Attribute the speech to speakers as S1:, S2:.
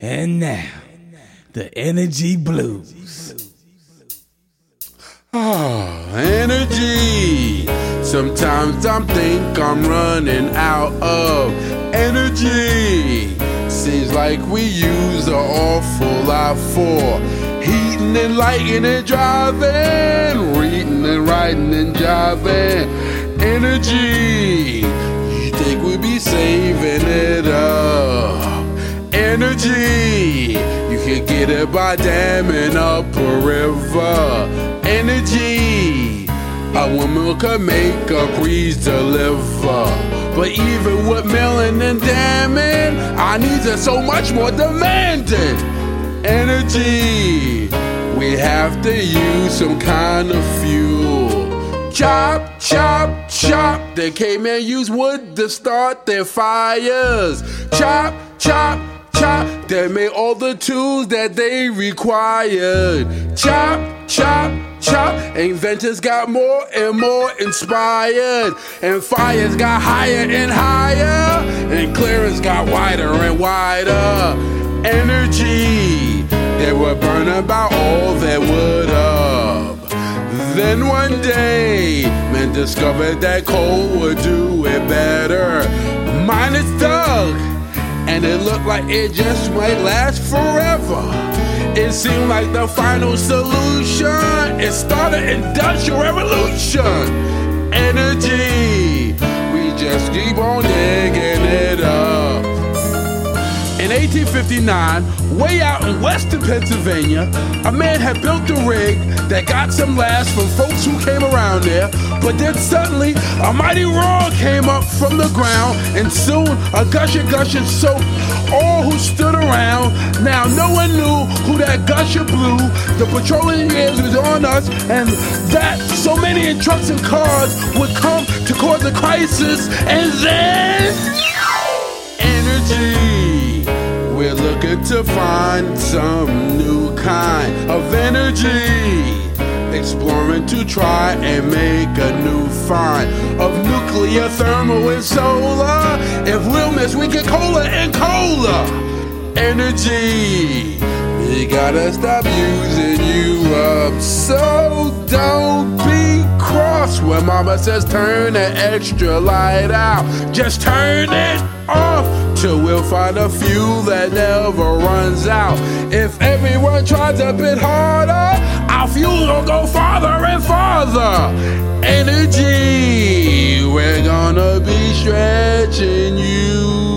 S1: And now, the Energy Blues.
S2: Energy. Sometimes I think I'm running out of energy. Seems like we use an awful lot for heating and lighting and driving, reading and writing and jiving. Energy. You think we'd be saving it up? Energy. You can get it by damming up a river. Energy. A woman could make a breeze deliver. But even with milling and damming, our needs are so much more demanding. Energy. We have to use some kind of fuel. Chop, chop, chop. The cavemen use wood to start their fires. Chop, chop, chop. They made all the tools that they required. Chop, chop, chop. Inventors got more and more inspired, and fires got higher and higher, and clearance got wider and wider. Energy. They were burning about all their wood up. Then one day, men discovered that coal would do it better. Miners dug, and it looked like it just might last forever. It seemed like the final solution. It started industrial revolution. Energy. We just keep on digging it up. In 1859, way out in western Pennsylvania, a man had built a rig that got some laughs from folks who came around there. But then suddenly, a mighty roar came up from the ground, and soon a gusher soaked all who stood around. Now no one knew who that gusher blew. The petroleum years was on us, and that so many in trucks and cars would come to cause a crisis, and then energy. We're looking to find some new kind of energy, exploring to try and make a new find of nuclear, thermal, and solar. If we'll miss, we get cola and cola. Energy. We gotta stop using you up, so don't be cross when mama says turn the extra light out. Just turn it off till we'll find a fuel that never runs out. If everyone tries a bit harder, our fuel will go farther and farther. Energy. We're gonna be stretching you